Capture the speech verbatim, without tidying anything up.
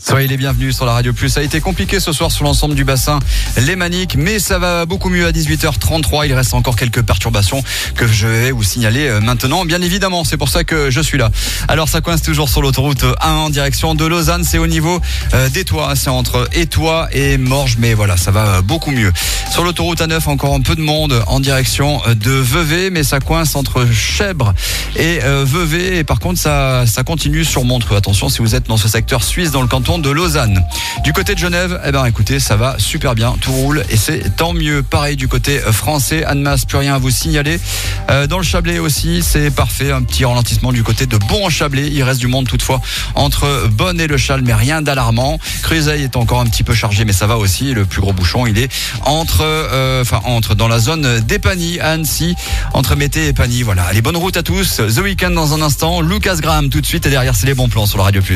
Soyez les bienvenus sur la Radio Plus. Ça a été compliqué ce soir sur l'ensemble du bassin lémanique, mais ça va beaucoup mieux à dix-huit heures trente-trois. Il reste encore quelques perturbations que je vais vous signaler maintenant. Bien évidemment, c'est pour ça que je suis là. Alors ça coince toujours sur l'autoroute un en direction de Lausanne. C'est au niveau d'Étoile, c'est entre Étoile et Morges, mais voilà, ça va beaucoup mieux. Sur l'autoroute A neuf, encore un peu de monde en direction de Vevey, mais ça coince entre Chèvres et Vevey. Et par contre, ça, ça continue sur Montreux. Attention si vous êtes dans ce secteur suisse, dans le canton de Lausanne. Du côté de Genève, eh ben écoutez, ça va super bien, tout roule et c'est tant mieux. Pareil du côté français, Annemasse, plus rien à vous signaler. Euh, dans le Chablais aussi, c'est parfait, un petit ralentissement du côté de Bon-Chablais. Il reste du monde toutefois entre Bonne et le Châle, mais rien d'alarmant. Cruzeil est encore un petit peu chargé, mais ça va aussi. Le plus gros bouchon, il est entre, euh, enfin entre dans la zone d'Épagny, à Annecy, entre Mété et Pagny. Voilà. Allez, bonne route à tous. The Weeknd dans un instant. Lucas Graham tout de suite et derrière c'est les bons plans sur la Radio Plus.